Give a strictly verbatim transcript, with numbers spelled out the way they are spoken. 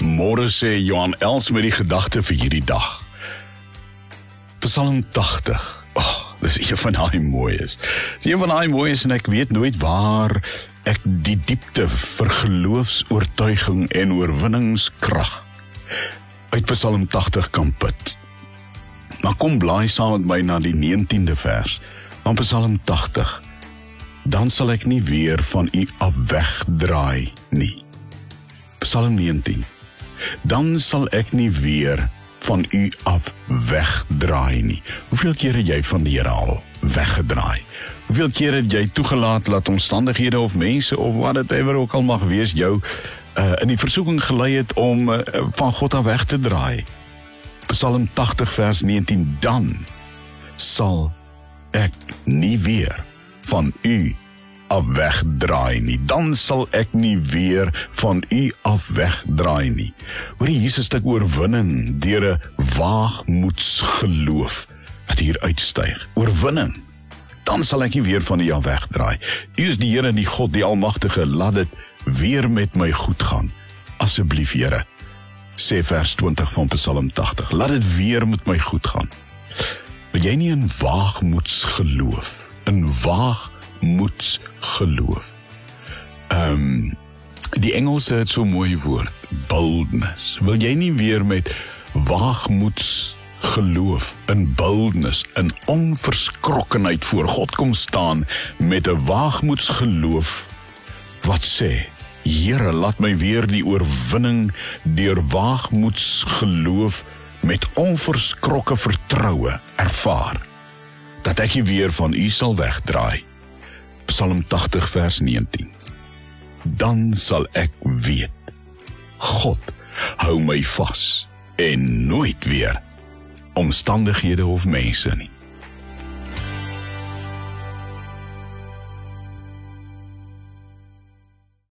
Môre sê Johan Els met die gedagte vir hierdie dag. Psalm tachtig. Oh, dis een van daai mooi is. Dis een van daai mooi is en ek weet nooit waar ek die diepte vir geloofsoortuiging en oorwinningskrag uit Psalm tachtig kan put. Maar kom blaai saam met my na die negentiende vers van Psalm tachtig. Dan sal ek nie weer van u af wegdraai nie. Psalm negentien. Dan sal ek nie weer van u af wegdraai nie. Hoeveel keer het jy van die Here al weggedraai? Hoeveel keer het jy toegelaat dat omstandighede of mense of wat het ever ook al mag wees jou uh, in die versoeking gelei het om uh, van God af weg te draai? Psalm tachtig vers negentien. Dan sal ek nie weer van u af wegdraai nie. Dan sal ek nie weer van u af wegdraai nie. Hoor jy, hier is 'n stuk oorwinning deur 'n waagmoedsgeloof wat hier uitstyg. Oorwinning. Dan sal ek nie weer van u af wegdraai. U is die Here, die God, die Almagtige. Laat dit weer met my goed gaan. Asseblief, Here, sê vers twintig van Psalm tachtig. Laat dit weer met my goed gaan. Wil jy nie in waagmoedsgeloof, in waagmoedsgeloof. Um, die Engelse het so mooi woord, boldness. Wil jy nie weer met waagmoedsgeloof, in boldness, in onverskrokkenheid voor God kom staan met 'n waagmoedsgeloof wat sê, Here, laat my weer die oorwinning deur waagmoedsgeloof met onverskrokke vertroue ervaar, dat ek nie weer van u sal wegdraai. Psalm tachtig vers negentien. Dan sal ek weet, God hou my vas en nooit weer omstandighede of mense nie.